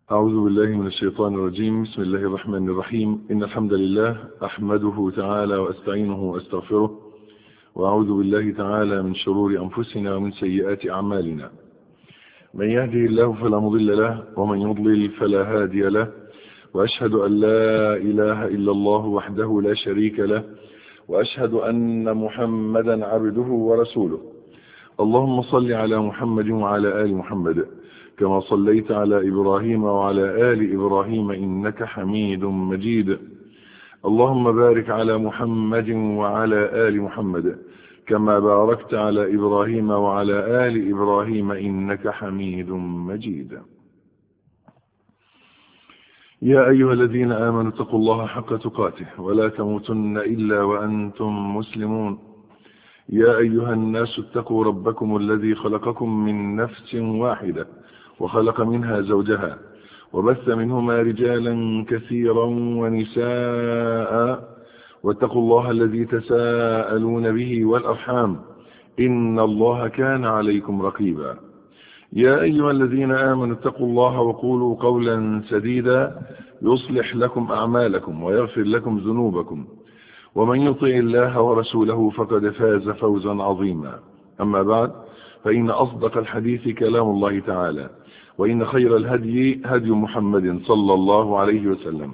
أعوذ بالله من الشيطان الرجيم. بسم الله الرحمن الرحيم. إن الحمد لله أحمده تعالى وأستعينه وأستغفره، وأعوذ بالله تعالى من شرور أنفسنا ومن سيئات أعمالنا. من يهده الله فلا مضل له، ومن يضلل فلا هادي له، وأشهد أن لا إله إلا الله وحده لا شريك له، وأشهد أن محمدا عبده ورسوله. اللهم صل على محمد وعلى آل محمد كما صليت على إبراهيم وعلى آل إبراهيم إنك حميد مجيد. اللهم بارك على محمد وعلى آل محمد كما باركت على إبراهيم وعلى آل إبراهيم إنك حميد مجيد. يا أيها الذين آمنوا اتقوا الله حق تقاته ولا تموتن إلا وأنتم مسلمون. يا أيها الناس اتقوا ربكم الذي خلقكم من نفس واحدة وخلق منها زوجها وبث منهما رجالا كثيرا ونساء، واتقوا الله الذي تساءلون به والأرحام إن الله كان عليكم رقيبا. يا أيها الذين آمنوا اتقوا الله وقولوا قولا سديدا يصلح لكم أعمالكم ويغفر لكم ذنوبكم، ومن يطع الله ورسوله فقد فاز فوزا عظيما. أما بعد، فإن أصدق الحديث كلام الله تعالى، وإن خير الهدي هدي محمد صلى الله عليه وسلم،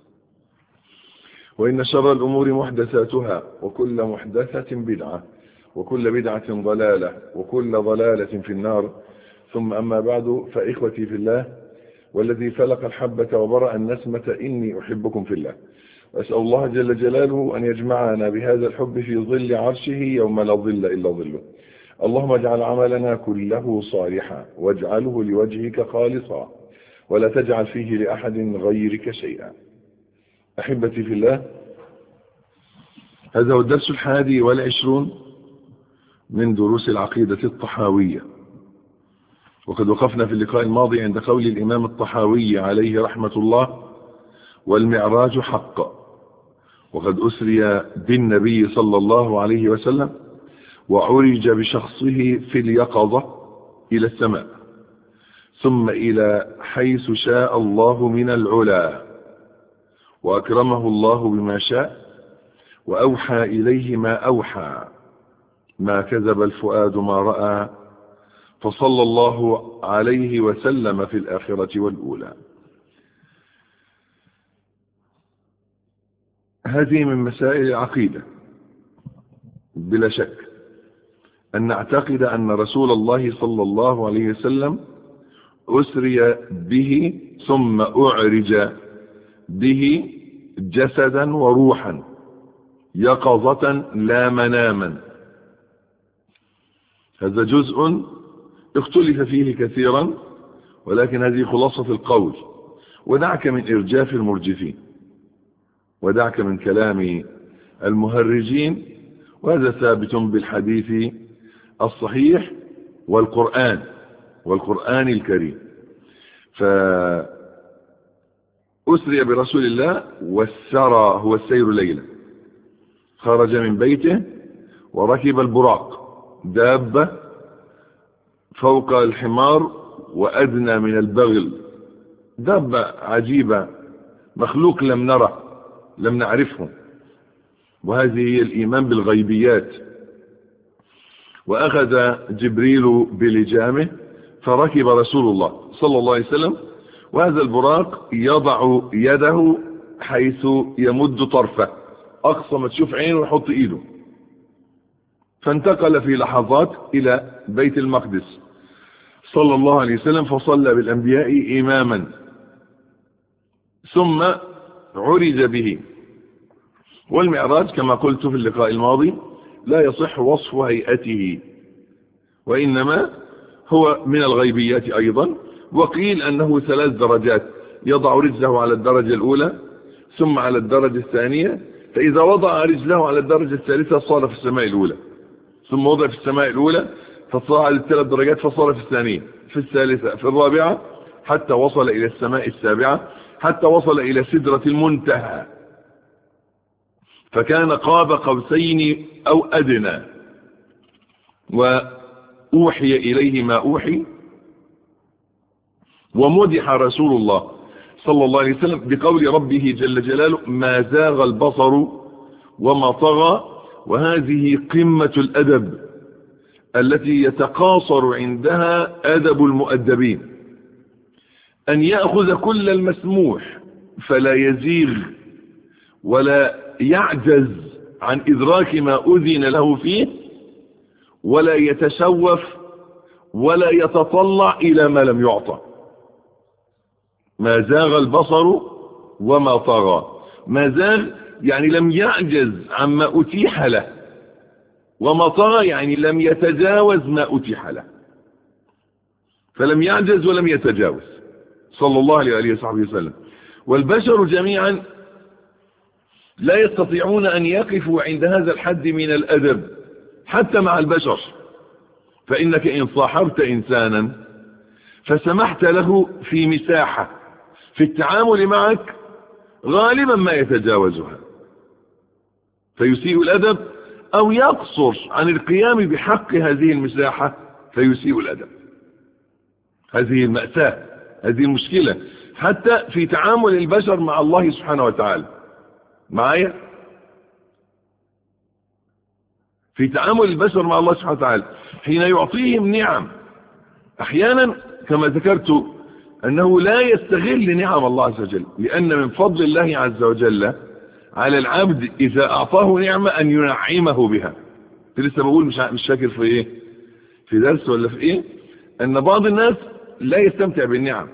وإن شر الأمور محدثاتها، وكل محدثة بدعة، وكل بدعة ضلالة، وكل ضلالة في النار. ثم أما بعد، فإخوتي في الله والذي فلق الحبة وبرأ النسمة إني أحبكم في الله، وأسأل الله جل جلاله أن يجمعنا بهذا الحب في ظل عرشه يوم لا ظل إلا ظله. اللهم اجعل عملنا كله صالحا، واجعله لوجهك خالصا، ولا تجعل فيه لأحد غيرك شيئا. أحبتي في الله، هذا هو الدرس 21 من دروس العقيدة الطحاوية، وقد وقفنا في اللقاء الماضي عند قول الإمام الطحاوي عليه رحمة الله: والمعراج حق، وقد أسري بالنبي صلى الله عليه وسلم وعرج بشخصه في اليقظة إلى السماء، ثم إلى حيث شاء الله من العلا، وأكرمه الله بما شاء، وأوحى إليه ما أوحى، ما كذب الفؤاد ما رأى، فصلى الله عليه وسلم في الآخرة والأولى. هذه من مسائل العقيدة بلا شك، أن نعتقد أن رسول الله صلى الله عليه وسلم أسري به ثم أعرج به جسدا وروحا، يقظة لا مناما. هذا جزء اختلف فيه كثيرا، ولكن هذه خلاصة القول. ودعك من إرجاف المرجفين، ودعك من كلام المهرجين، وهذا ثابت بالحديث الصحيح والقرآن الكريم. فأسري برسول الله، والسرى هو السير ليلا، خرج من بيته وركب البراق، دابة فوق الحمار وأدنى من البغل، دابة عجيبة، مخلوق لم نره، لم نعرفه. وهذه هي الإيمان بالغيبيات. وأخذ جبريل بلجامه فركب رسول الله صلى الله عليه وسلم، وهذا البراق يضع يده حيث يمد طرفه، أقصى ما تشوف عينه ويحط إيده. فانتقل في لحظات إلى بيت المقدس صلى الله عليه وسلم، فصلى بالأنبياء إماما، ثم عرج به. والمعراج كما قلت في اللقاء الماضي لا يصح وصف هيئته، وإنما هو من الغيبيات أيضا. وقيل أنه 3 درجات، يضع رجله على الدرجة الأولى، ثم على الدرجة الثانية، فإذا وضع رجله على الدرجة الثالثة صار في السماء الأولى، ثم وضع في السماء الأولى فصعد 3 درجات فصار في الثانية، في الثالثة، في الرابعة، حتى وصل إلى السماء السابعة، حتى وصل إلى سدرة المنتهى، فكان قاب قوسين أو أدنى. وأوحي إليه ما أوحي، ومدح رسول الله صلى الله عليه وسلم بقول ربه جل جلاله ما زاغ البصر وما طغى. وهذه قمة الأدب التي يتقاصر عندها أدب المؤدبين، أن يأخذ كل المسموح فلا يزيغ ولا يعجز عن إدراك ما أذن له فيه، ولا يتشوف ولا يتطلع إلى ما لم يعطى. ما زاغ البصر وما طغى. ما زاغ يعني لم يعجز عما أتيح له، وما طغى يعني لم يتجاوز ما أتيح له، فلم يعجز ولم يتجاوز صلى الله عليه وصحبه وسلم. والبشر جميعا لا يستطيعون أن يقفوا عند هذا الحد من الأدب حتى مع البشر. فإنك إن صاحبت إنسانا فسمحت له في مساحة في التعامل معك غالبا ما يتجاوزها فيسيء الأدب، أو يقصر عن القيام بحق هذه المساحة فيسيء الأدب. هذه المأساة، هذه المشكلة حتى في تعامل البشر مع الله سبحانه وتعالى. معايا؟ في تعامل البشر مع الله سبحانه وتعالى حين يعطيهم نعم، أحيانا كما ذكرت أنه لا يستغل نعم الله عز وجل، لأن من فضل الله عز وجل على العبد إذا أعطاه نعمة أن ينعمه بها. لسه بقول مش فاكر في إيه، في درس ولا في إيه، أن بعض الناس لا يستمتع بالنعم،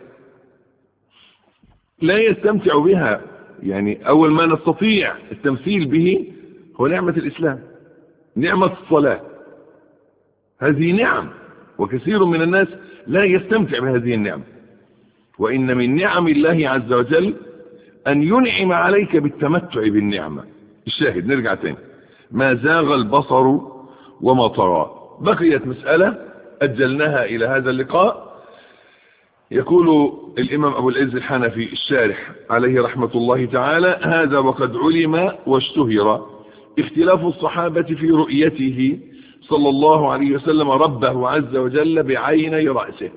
لا يستمتع بها. يعني أول ما نستطيع التمثيل به هو نعمة الإسلام، نعمة الصلاة. هذه نعم، وكثير من الناس لا يستمتع بهذه النعم. وإن من نعم الله عز وجل أن ينعم عليك بالتمتع بالنعمة. الشاهد نرجع تاني، ما زاغ البصر وما طغى. بقيت مسألة أجلناها إلى هذا اللقاء. يقول الإمام أبو العز الحنفي الشارح عليه رحمة الله تعالى: هذا وقد علم واشتهر اختلاف الصحابة في رؤيته صلى الله عليه وسلم ربه عز وجل بعيني رأسه.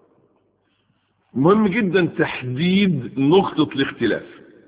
مهم جدا تحديد نقطة الاختلاف،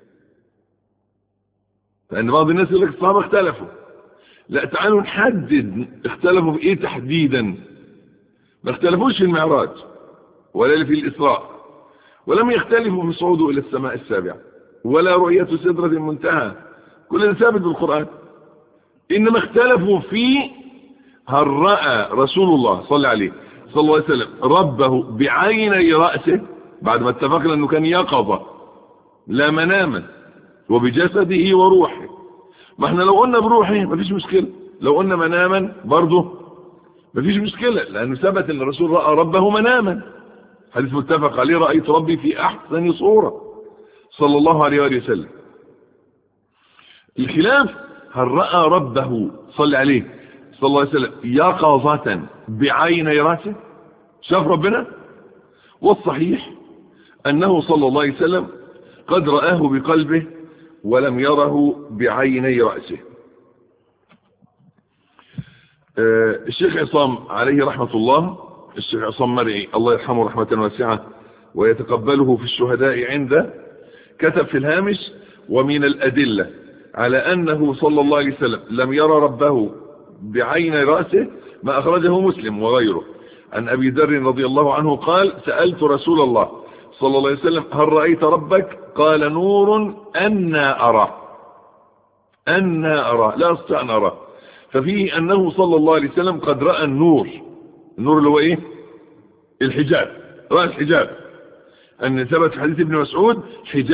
لأن بعض الناس يقول لك الصحابة اختلفوا. لا، تعالوا نحدد اختلفوا في ايه تحديدا. ما اختلفوش في المعراج ولا في الإسراء، ولم يختلفوا في صعوده إلى السماء السابعة، ولا رؤية سدرة المنتهى، كل ده ثابت بالقرآن. إنما اختلفوا في هل رأى رسول الله صلى الله عليه وسلم ربه بعيني رأسه، بعد ما اتفقنا أنه كان يقظة لا مناما وبجسده وروحه. ما احنا لو قلنا بروحه مفيش مشكلة، لو قلنا مناما برضه مفيش مشكلة، لأنه ثبت أن الرسول رأى ربه مناما، حديث متفق عليه: رأيت ربي في أحسن صورة صلى الله عليه وسلم. الخلاف هل رأى ربه صلى الله عليه وسلم يقظة بعيني رأسه، شاف ربنا؟ والصحيح أنه صلى الله عليه وسلم قد رآه بقلبه ولم يره بعيني رأسه. الشيخ عصام عليه رحمة الله، الشيخ عصام مرعي الله يرحمه رحمة واسعة ويتقبله في الشهداء عنده، كتب في الهامش: ومن الأدلة على أنه صلى الله عليه وسلم لم يرى ربه بعين رأسه ما أخرجه مسلم وغيره عن أبي ذر رضي الله عنه قال: سألت رسول الله صلى الله عليه وسلم هل رأيت ربك؟ قال: نور أنا أرى لا أستطيع أن أرى. ففيه أنه صلى الله عليه وسلم قد رأى النور اللي هو إيه؟ الحجاب، رأى الحجاب، أن ثبت في حديث ابن مسعود: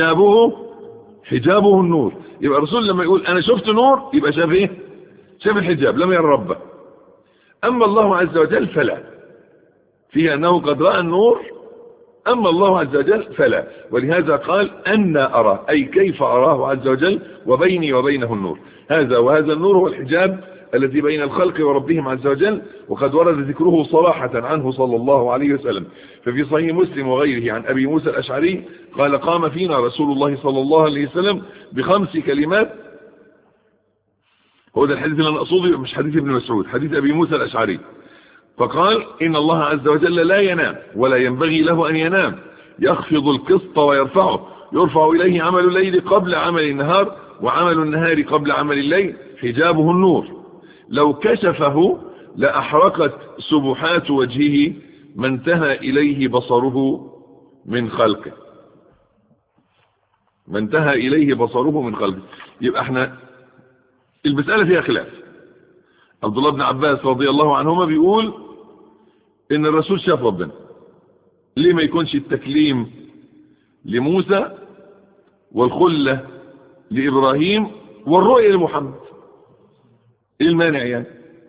حجابه النور. يبقى الرسول لما يقول أنا شفت نور يبقى شاف إيه؟ شاف الحجاب، لم يرى ربه. أما الله عز وجل فلا، فيه أنه قد رأى النور، أما الله عز وجل فلا. ولهذا قال: أنا أرى، أي كيف أراه عز وجل وبيني وبينه النور. وهذا النور هو الحجاب الذي بين الخلق وربهم عز وجل، وقد ورد ذكره صراحة عنه صلى الله عليه وسلم. ففي صحيح مسلم وغيره عن أبي موسى الأشعري قال: قام فينا رسول الله صلى الله عليه وسلم ب5 كلمات. هو ده الحديث اللي أنا أقصده، مش حديث ابن مسعود، حديث أبي موسى الأشعري. فقال: إن الله عز وجل لا ينام ولا ينبغي له أن ينام، يخفض القسط ويرفعه، يرفع إليه عمل الليل قبل عمل النهار، وعمل النهار قبل عمل الليل، حجابه النور، لو كشفه لأحرقت سبحات وجهه ما انتهى إليه بصره من خلقه، ما انتهى إليه بصره من خلقه. يبقى احنا المسألة فيها خلاف. عبد الله بن عباس رضي الله عنهما بيقول ان الرسول شاف ربنا، ليه ما يكونش التكليم لموسى والخلة لإبراهيم والرؤية لمحمد؟ ايه المانع يعني؟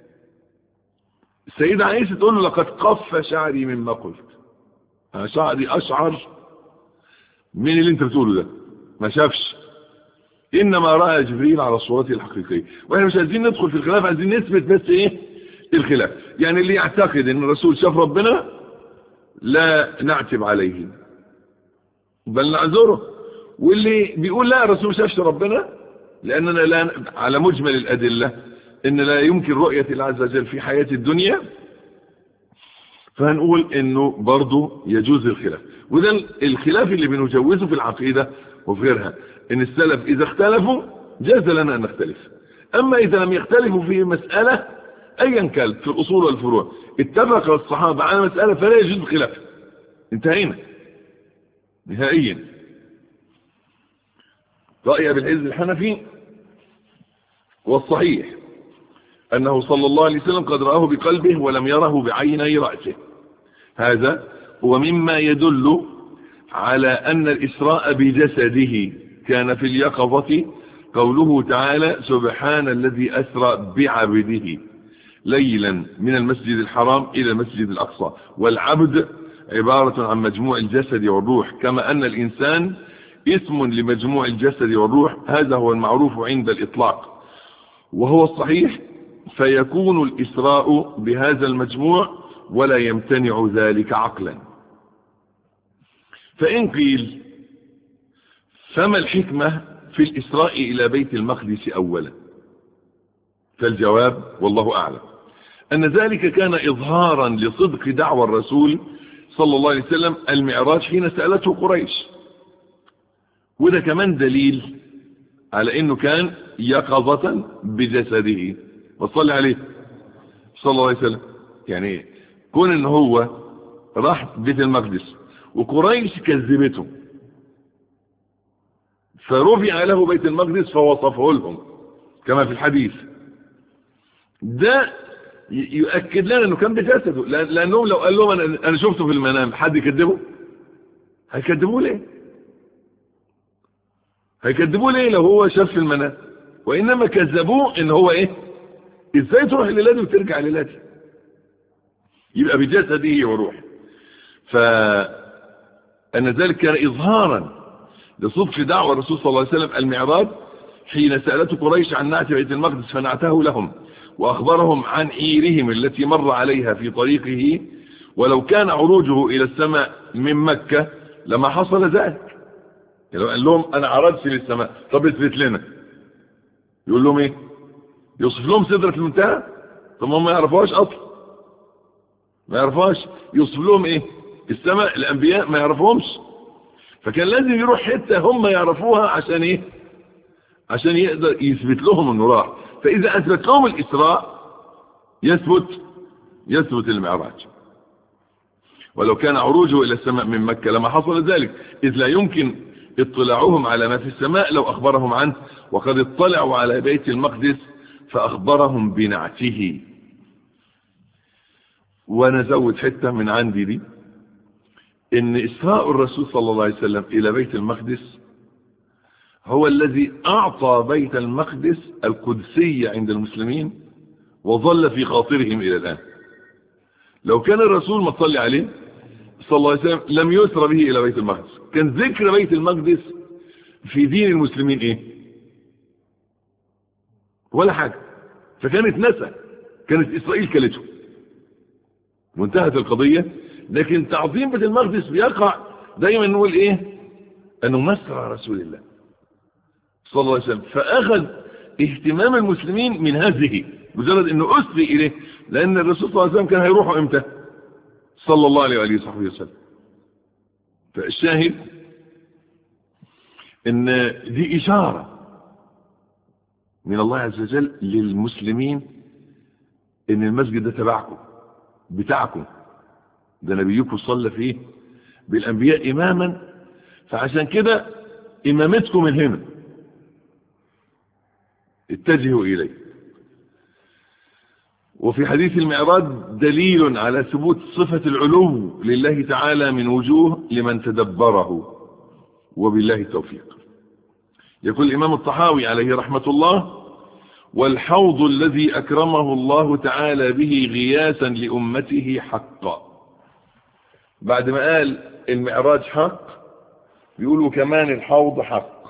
السيدة عائشة تقول له لقد قف شعري مما قلت، انا شعري اشعر من اللي انت بتقوله ده، ما شافش، انما رأى جبريل على صورته الحقيقية. واحنا مش عايزين ندخل في الخلاف، عايزين نثبت بس ايه الخلاف. يعني اللي يعتقد ان الرسول شاف ربنا لا نعتب عليه بل نعذره، واللي بيقول لا الرسول شافش ربنا لاننا لا على مجمل الادلة ان لا يمكن رؤية الله عز وجل في حياة الدنيا، فهنقول انه برضو يجوز الخلاف. وده الخلاف اللي بنجوزه في العقيدة وفي غيرها، ان السلف اذا اختلفوا جاز لنا ان نختلف، اما اذا لم يختلفوا في مسألة ايا كان في الاصول والفروع، اتفق الصحابة على مسألة فلا يجوز الخلاف، انتهينا نهائيا. رأي ابي العز الحنفي والصحيح انه صلى الله عليه وسلم قد رآه بقلبه ولم يره بعيني رأسه، هذا هو مما يدل على ان الاسراء بجسده كان في اليقظة، قوله تعالى سبحان الذي اسرى بعبده ليلا من المسجد الحرام الى المسجد الاقصى، والعبد عبارة عن مجموع الجسد والروح، كما ان الانسان اسم لمجموع الجسد والروح، هذا هو المعروف عند الاطلاق وهو الصحيح، فيكون الاسراء بهذا المجموع ولا يمتنع ذلك عقلا. فإن قيل فما الحكمة في الإسراء إلى بيت المقدس أولا؟ فالجواب والله أعلم أن ذلك كان إظهارا لصدق دعوى الرسول صلى الله عليه وسلم المعراج حين سألته قريش، وده كمان دليل على أنه كان يقظة بجسده وصلي عليه صلى الله عليه وسلم. يعني كون أنه هو راح بيت المقدس وقريش كذبته فرفع له بيت المقدس فوصفه لهم كما في الحديث، ده يؤكد لنا انه كان بجسده، لانهم لو قال لهم انا شفته في المنام حد يكذبه؟ هيكذبوه ليه؟ هيكذبوه ليه لو هو شاف في المنام؟ وانما كذبوه ان هو ايه؟ ازاي تروح للادي وترجع للادي؟ يبقى بجسده وروحه. فان ذلك كان اظهارا لصدق دعوة الرسول صلى الله عليه وسلم المعراج حين سألته قريش عن نعت بيت المقدس فنعته لهم، وأخبرهم عن عيرهم التي مر عليها في طريقه، ولو كان عروجه إلى السماء من مكة لما حصل ذلك. يعني قال لهم أنا عرجت للسماء، طب اثبت لنا. يقول لهم إيه؟ يوصف لهم سدرة المنتهى؟ طب هم ما يعرفوهاش أصلا، ما يعرفوهاش. يوصف لهم إيه؟ السماء الأنبياء ما يعرفوهمش، فكان لازم يروح حتة هم يعرفوها عشان ايه؟ عشان يقدر يثبت لهم انه راح. فاذا اثبت لهم الاسراء يثبت المعراج. ولو كان عروجه الى السماء من مكة لما حصل ذلك، اذ لا يمكن اطلاعهم على ما في السماء لو اخبرهم عنه، وقد اطلعوا على بيت المقدس فاخبرهم بنعته. ونزود حتة من عندي دي، ان اسراء الرسول صلى الله عليه وسلم الى بيت المقدس هو الذي اعطى بيت المقدس القدسية عند المسلمين وظل في خاطرهم الى الان. لو كان الرسول ما صلى عليه صلى الله عليه وسلم لم يسرى به الى بيت المقدس، كان ذكر بيت المقدس في دين المسلمين ايه؟ ولا حاجة. فكانت نسى، كانت اسرائيل كلته وانتهت القضية. لكن تعظيم بيت المقدس بيقع دايما نقول ايه؟ انه مسرى رسول الله صلى الله عليه وسلم، فاخذ اهتمام المسلمين من هذه مجرد انه اسري اليه، لان الرسول صلى الله عليه وسلم كان هيروحوا امتى صلى الله عليه وآله وصحبه وسلم؟ فالشاهد ان دي إشارة من الله عز وجل للمسلمين ان المسجد ده تبعكم بتاعكم، ده نبيكم صلى فيه بالأنبياء إماما، فعشان كده إمامتكم من هنا، اتجهوا إليه. وفي حديث المعراج دليل على ثبوت صفة العلو لله تعالى من وجوه لمن تدبره، وبالله التوفيق. يقول الإمام الطحاوي عليه رحمة الله: والحوض الذي أكرمه الله تعالى به غياثا لأمته حقا. بعد ما قال المعراج حق يقولوا كمان الحوض حق.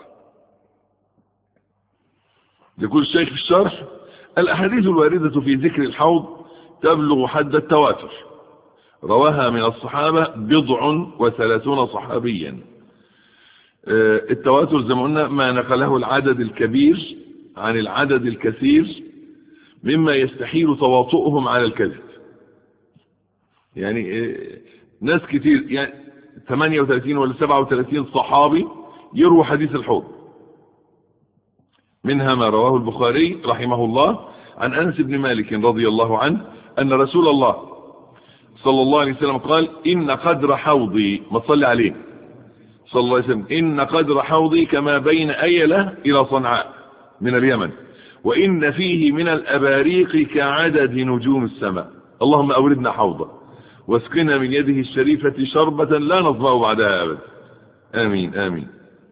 يقول الشيخ في الشرح: الأحاديث الواردة في ذكر الحوض تبلغ حد التواتر، رواها من الصحابة 37 صحابيا. التواتر زي ما قلنا ما نقله العدد الكبير عن العدد الكثير مما يستحيل تواطؤهم على الكذب. يعني ناس كتير، يعني 38 ولا 37 صحابي يرووا حديث الحوض. منها ما رواه البخاري رحمه الله عن أنس بن مالك رضي الله عنه أن رسول الله صلى الله عليه وسلم قال: إن قدر حوضي، ما تصلي عليه صلى الله عليه وسلم، إن قدر حوضي كما بين أيلة إلى صنعاء من اليمن، وإن فيه من الأباريق كعدد نجوم السماء. اللهم أوردنا حوضه واسقنا من يده الشريفة شربة لا نظمأ بعدها أبدا، آمين آمين.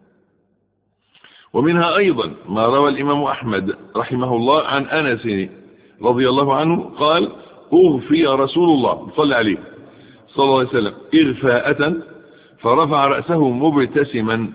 ومنها أيضا ما روى الإمام أحمد رحمه الله عن أنس رضي الله عنه قال: أغفي رسول الله صلى عليه صلى الله عليه وسلم إغفاءة فرفع رأسه مبتسما،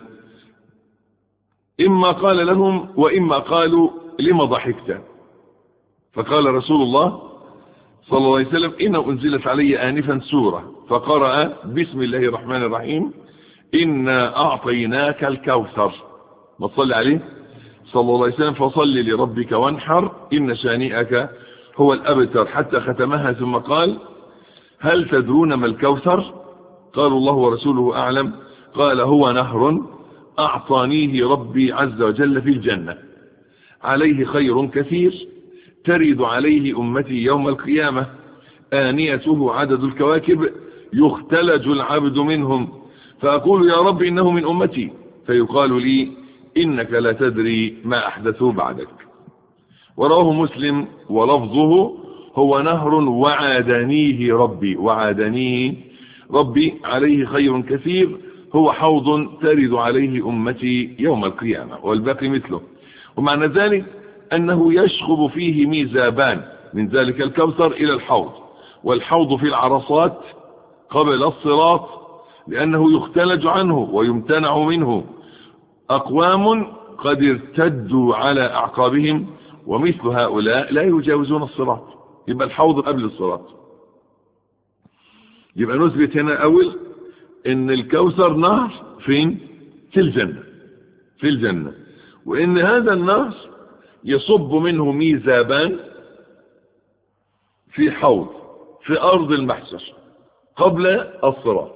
إما قال لهم وإما قالوا: لما ضحكت؟ فقال رسول الله صلى الله عليه وسلم: إن أنزلت علي آنفا سورة، فقرأ بسم الله الرحمن الرحيم: إنا أعطيناك الكوثر، ما تصلي عليه صلى الله عليه وسلم، فصل لربك وانحر إن شانئك هو الأبتر، حتى ختمها ثم قال: هل تدرون ما الكوثر؟ قالوا: الله ورسوله أعلم. قال: هو نهر أعطانيه ربي عز وجل في الجنة، عليه خير كثير ترد عليه أمتي يوم القيامة، آنيته عدد الكواكب يختلج العبد منهم، فأقول: يا رب إنه من أمتي، فيقال لي: إنك لا تدري ما أحدثوا بعدك. ورواه مسلم ولفظه: هو نهر وعادنيه ربي، وعادنيه ربي عليه خير كثير، هو حوض ترد عليه أمتي يوم القيامة، والباقي مثله. ومعنى ذلك أنه يشخب فيه ميزابان من ذلك الكوثر إلى الحوض، والحوض في العرصات قبل الصراط، لأنه يختلج عنه ويمتنع منه أقوام قد ارتدوا على أعقابهم، ومثل هؤلاء لا يجاوزون الصراط. يبقى الحوض قبل الصراط. يبقى نثبت هنا أول إن الكوثر نهر فين؟ في الجنة، في الجنة، وإن هذا النهر يصب منه ميزابان في حوض في أرض المحشر قبل الصراط.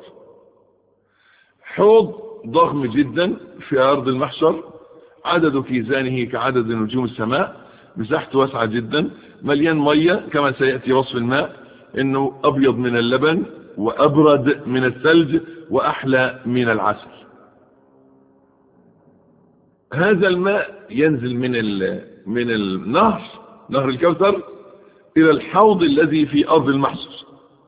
حوض ضخم جدا في أرض المحشر، عدد كيزانه كعدد نجوم السماء، مساحته واسعة جدا، مليان مية كما سيأتي وصف الماء، إنه أبيض من اللبن وأبرد من الثلج وأحلى من العسل. هذا الماء ينزل من النهر، نهر الكوثر، إلى الحوض الذي في أرض المحشر،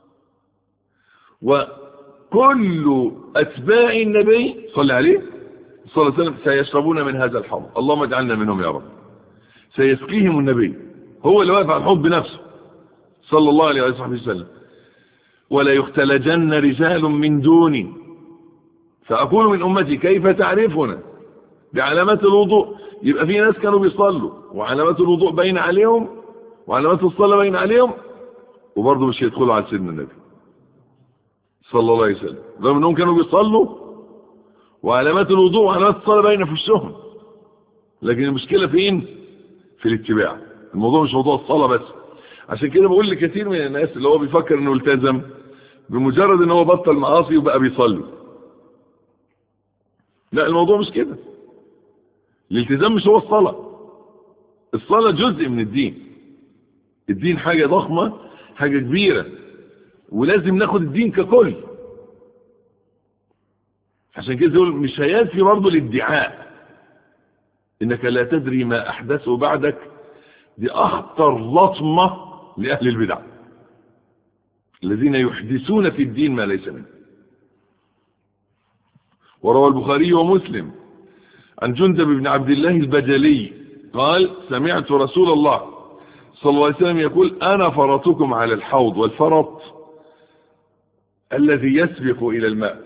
وكل أتباع النبي صلى عليه صلى الله عليه وسلم سيشربون من هذا الحوض. اللهم اجعلنا منهم يا رب. سيسقيهم النبي، هو اللي واقف على الحوض بنفسه صلى الله عليه وسلم. ولا يختلجن رجال من دوني فأقول من أمتي: كيف تعرفنا؟ بعلامات الوضوء. يبقى في ناس كانوا بيصلوا وعلامات الوضوء باين عليهم وعلامات الصلاة باين عليهم، وبرضه مش يدخلوا على سيدنا النبي صلى الله عليه وسلم، رغم انهم كانوا بيصلوا وعلامات الوضوء وعلامات الصلاة باينة في وشهم. لكن المشكلة فين؟ في الاتباع. الموضوع مش موضوع الصلاة بس. عشان كده بقول لكثير من الناس اللي هو بيفكر انه التزم بمجرد ان هو بطل معاصي وبقى بيصلي، لا، الموضوع مش كده. الالتزام مش هو الصلاة. الصلاة جزء من الدين. الدين حاجة ضخمة، حاجة كبيرة، ولازم ناخد الدين ككل. عشان كده يقول مش هيكفي برضه الادعاء انك لا تدري ما احدثه بعدك. دي اخطر لطمة لاهل البدع الذين يحدثون في الدين ما ليس منه. وروى البخاري ومسلم عن جندب بن عبد الله البجلي قال سمعت رسول الله صلى الله عليه وسلم يقول انا فرطكم على الحوض. والفرط الذي يسبق الى الماء.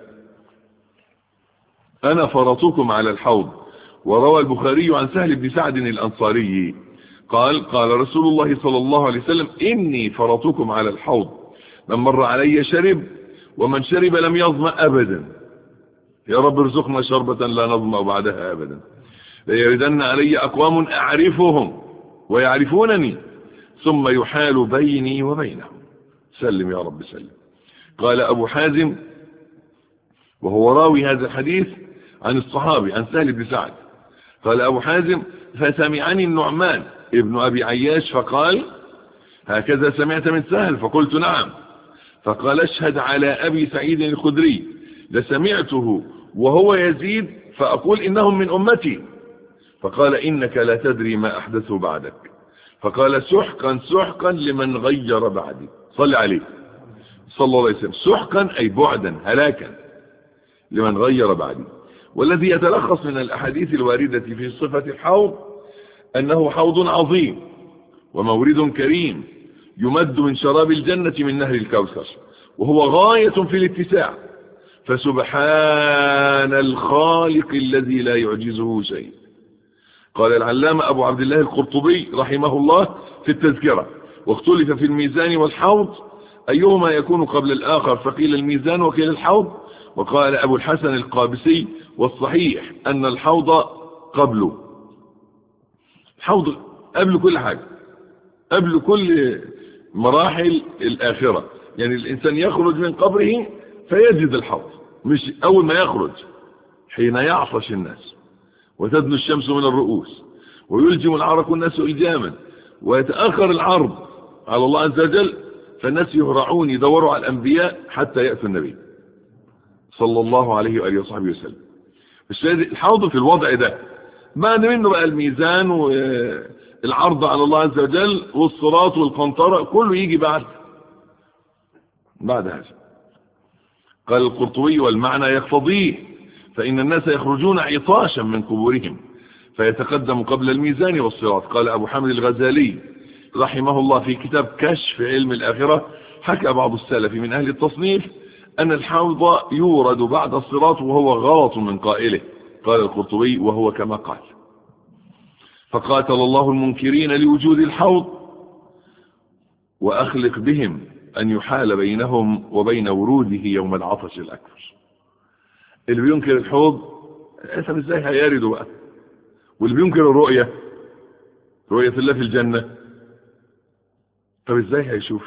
انا فرطكم على الحوض. وروى البخاري عن سهل بن سعد الانصاري قال قال رسول الله صلى الله عليه وسلم اني فرطكم على الحوض، من مر علي شرب ومن شرب لم يظمأ ابدا. يا رب ارزقنا شربة لا نظمأ بعدها ابدا. ليردن علي اقوام اعرفهم ويعرفونني ثم يحال بيني وبينهم. سلم يا رب سلم. قال ابو حازم وهو راوي هذا الحديث عن الصحابي عن سهل بن سعد، قال ابو حازم فسمعني النعمان ابن ابي عياش فقال هكذا سمعت من سهل؟ فقلت نعم. فقال اشهد على ابي سعيد الخدري لسمعته وهو يزيد فاقول انهم من امتي. فقال انك لا تدري ما احدثه بعدك. فقال سحقا سحقا لمن غير بعدي. صل عليه صلى الله عليه وسلم. سحقا اي بعدا هلاكا لمن غير بعدي. والذي يتلخص من الاحاديث الواردة في صفة الحوض انه حوض عظيم ومورد كريم يمد من شراب الجنة من نهر الكوثر، وهو غاية في الاتساع. فسبحان الخالق الذي لا يعجزه شيء. قال العلامة ابو عبد الله القرطبي رحمه الله في التذكرة واختلف في الميزان والحوض ايهما يكون قبل الاخر، فقيل الميزان وقيل الحوض. وقال ابو الحسن القابسي والصحيح ان الحوض قبله. الحوض قبل كل حاجة، قبل كل مراحل الآخرة. يعني الإنسان يخرج من قبره فيجد الحوض، مش أول ما يخرج، حين يعطش الناس وتدنو الشمس من الرؤوس ويلجم العرق الناس إلجاما ويتأخر العرض على الله عز وجل، فالناس يهرعون يدوروا على الأنبياء حتى يأتوا النبي صلى الله عليه وآله وصحبه وسلم. الحوض في الوضع ده، بعد منه بقى الميزان والعرض على الله عز وجل والصراط والقنطرة كله يجي بعد هذا. قال القرطبي والمعنى يقتضيه، فإن الناس يخرجون عطاشا من قبورهم فيتقدم قبل الميزان والصراط. قال أبو حامد الغزالي رحمه الله في كتاب كشف علم الآخرة حكى بعض السلف من أهل التصنيف أن الحوض يورد بعد الصراط وهو غلط من قائله. قال القرطبي وهو كما قال. فقاتل الله المنكرين لوجود الحوض وأخلق بهم أن يحال بينهم وبين وروده يوم العطش الأكبر. اللي بينكر الحوض طب ازاي هيارده بقى؟ واللي بينكر الرؤية، رؤية الله في الجنة، طب ازاي هيشوف؟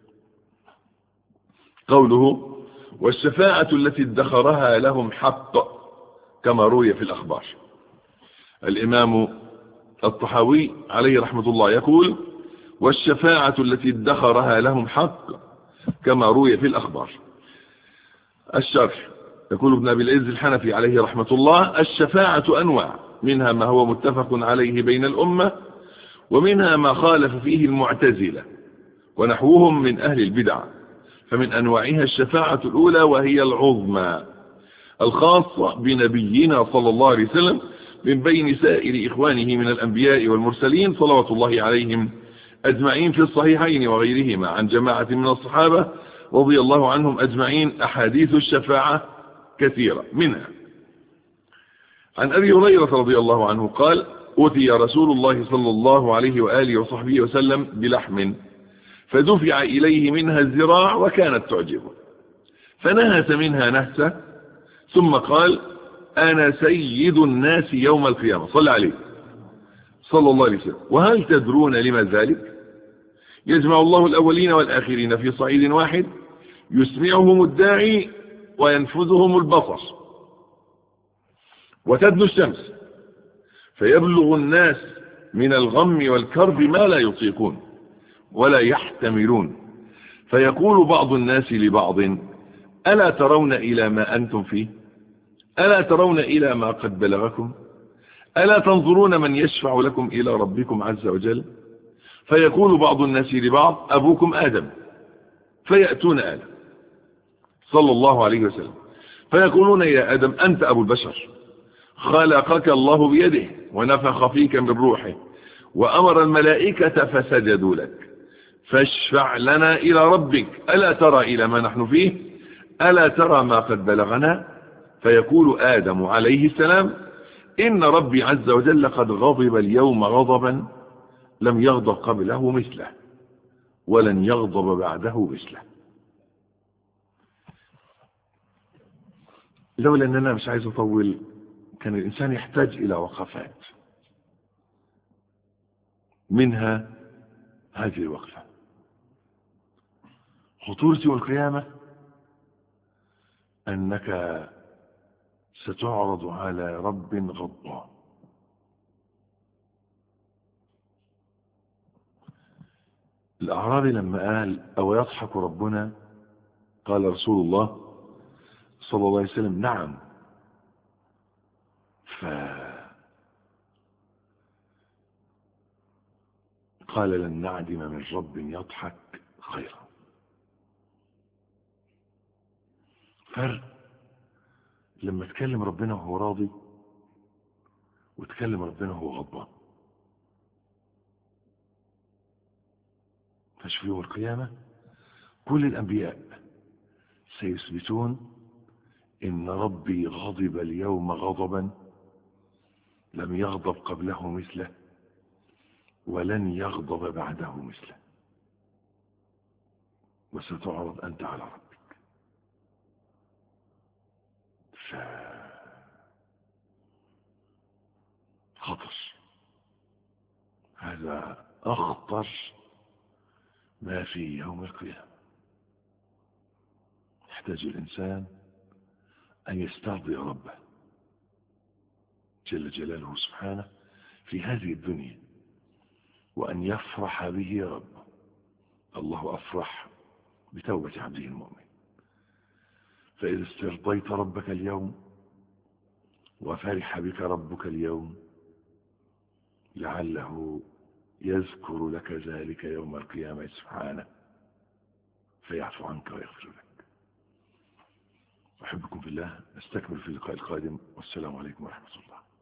قوله والشفاعة التي ادخرها لهم حق كما روي في الأخبار. الإمام الطحاوي عليه رحمة الله يقول والشفاعة التي ادخرها لهم حق كما روي في الأخبار. الشرح يقول ابن أبي العز الحنفي عليه رحمة الله الشفاعة أنواع، منها ما هو متفق عليه بين الأمة، ومنها ما خالف فيه المعتزلة ونحوهم من أهل البدع. فمن أنواعها الشفاعة الأولى وهي العظمى الخاصة بنبينا صلى الله عليه وسلم من بين سائر إخوانه من الأنبياء والمرسلين صلوات الله عليهم أجمعين في الصحيحين وغيرهما عن جماعة من الصحابة رضي الله عنهم أجمعين. أحاديث الشفاعة كثيرة، منها عن أبي هريرة رضي الله عنه قال أتي رسول الله صلى الله عليه وآله وصحبه وسلم بلحم فدفع إليه منها الذراع وكانت تعجبه فنهس منها نهسة ثم قال أنا سيد الناس يوم القيامة. صلى عليه صلى الله عليه وسلم. وهل تدرون لما ذلك؟ يجمع الله الأولين والآخرين في صعيد واحد يسمعهم الداعي وينفذهم البصر وتدنو الشمس فيبلغ الناس من الغم والكرب ما لا يطيقون ولا يحتملون، فيقول بعض الناس لبعض: ألا ترون إلى ما أنتم فيه؟ ألا ترون إلى ما قد بلغكم؟ ألا تنظرون من يشفع لكم إلى ربكم عز وجل؟ فيقول بعض الناس لبعض: أبوكم آدم. فيأتون آدم صلى الله عليه وسلم فيقولون: يا آدم أنت أبو البشر، خلقك الله بيده ونفخ فيك من روحه وأمر الملائكة فسجدوا لك، فاشفع لنا إلى ربك، ألا ترى إلى ما نحن فيه؟ ألا ترى ما قد بلغنا؟ فيقول آدم عليه السلام: إن ربي عز وجل قد غضب اليوم غضبا لم يغضب قبله مثله ولن يغضب بعده مثله. لولا أن أنا مش عايز أطول كان الإنسان يحتاج إلى وقفات، منها هذه الوقفة: خطورة يوم القيامة أنك ستعرض على رب غضبان. الأعرابي لما قال: أو يضحك ربنا؟ قال رسول الله صلى الله عليه وسلم: نعم. قال: لن نعدم من رب يضحك خيرا. فرق لما تكلم ربنا وهو راضي وتكلم ربنا وهو غضبان. فشوف يوم القيامة كل الأنبياء سيثبتون إن ربي غضب اليوم غضبا لم يغضب قبله مثله ولن يغضب بعده مثله، وستعرض أنت على ربك. خطر، هذا أخطر ما في يوم القيامة. يحتاج الإنسان أن يسترضي ربه جل جلاله سبحانه في هذه الدنيا، وأن يفرح به ربه. الله أفرح بتوبة عبده المؤمن. فإذا استرضيت ربك اليوم وفرح بك ربك اليوم لعله يذكر لك ذلك يوم القيامة سبحانه فيعفو عنك ويغفر لك. أحبكم في الله، نستكمل في اللقاء القادم، والسلام عليكم ورحمة الله.